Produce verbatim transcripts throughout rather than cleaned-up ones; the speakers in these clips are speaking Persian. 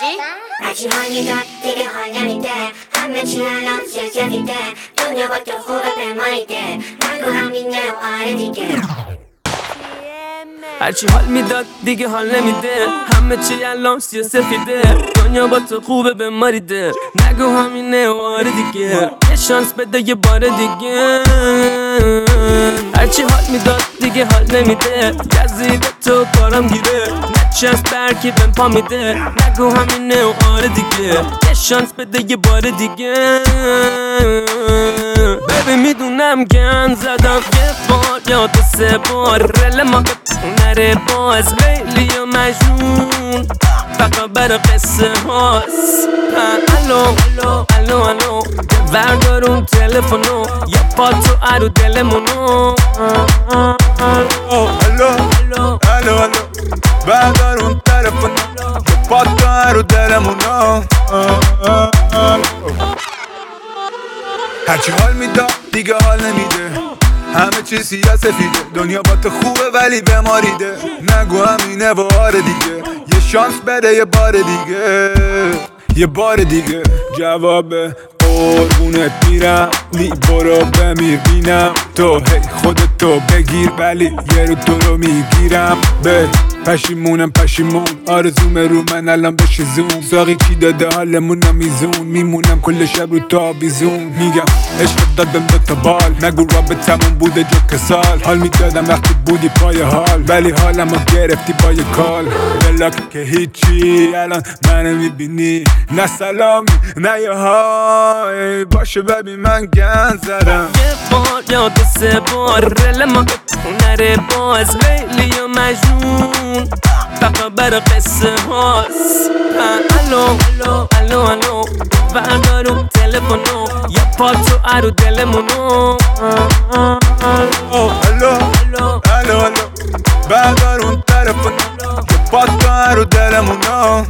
هرچی حال میداد دیگه حال نمیده، همه چی الان سیاسیده، دنیا با تو خوبه به مایده، نگو همینه و آره دیگه. هرچی حال میداد دیگه حال نمیده، همه چی الان سیاسفیده، دنیا با تو خوبه به ماریده، نگو همینه و آره دیگه، یه شانس بده یه بار دیگه. هرچی حال میداد دیگه حال نمیده، گزیده تو کارم گیره، نچست برکی بهم پا میده، نگو همینه و آره دیگه، یه شانس بده یه بار دیگه. ببین میدونم گن زدم یه بار یا دو سه بار، رل ما به نره باز لیلی و مجنون فقط برا قصه هاست. الو الو الو الو بردارون تلفونو، یا پا تو ارو دلمونو. الو الو الو الو بردارون تلفونو، یا پا تو ارو دلمونو. هرچی حال میداد دیگه حال نمیده، همه چی سیاسفیده، دنیا با تو خوبه ولی بماریده، نگو همینه و آره دیگه، یه شانس بده یه بار دیگه، یه بار دیگه. جواب قربونت میرم نی برو بمیر بینم، تو هی خودتو بگیر ولی یه رو تو رو میگیرم. به پشیمونم پشیمون، آرزومه رو من الان بشه زوم، ساقی کی داده حالمونم میزون، میمونم کل شب رو تا بیزون. میگم عشق دادم دو تا بال، نگو رابطمون بوده جو کسال، حال میدادم وقتی بودی پای حال، ولی حالمو گرفتی با یه کال. بلاک که هیچی الان منو میبینی، نه سلامی نه یه های، باشه ببین من گن زدم یه بار یا دو سه بار، رل ما به نره باز لیلی و مجنون فقط برا قصه هاست. الو الو الو الو بردارون تلفونو، یا پا تو ارو دلمونو. الو الو الو الو بردارون تلفونو، یا پا تو ارو دلمونو.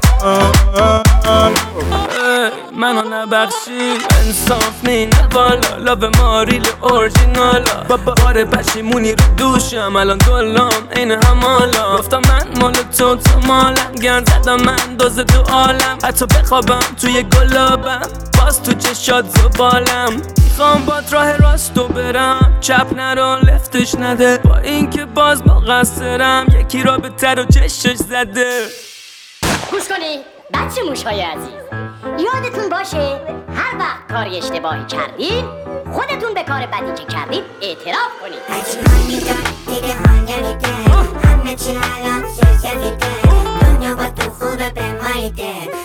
منو نبخشی انصاف نی نه بالا، لاب ماریل اورجینالا، بابا آره پشیمونی رو دوشم الان دلام این همالا، گفتم من مال تو تو مالم، گن زدم من دوز تو عالم، حتی بخوابم توی گلابم باز تو چشات زبالم، میخوام بات راه راستو برم، چپ نرو لفتش نده، با اینکه باز مقصرم یکی را به تر و چشش زده. گوش کنی بچه موشهای عزیز، یادتون باشه هر وقت کاری اشتباهی کردین خودتون به کار بدی که کردین اعتراف کنید. هرچی حال میداد دیگه حال نمیده، همه چی الان سیاسیده، دنیا با تو خوبه به مایده،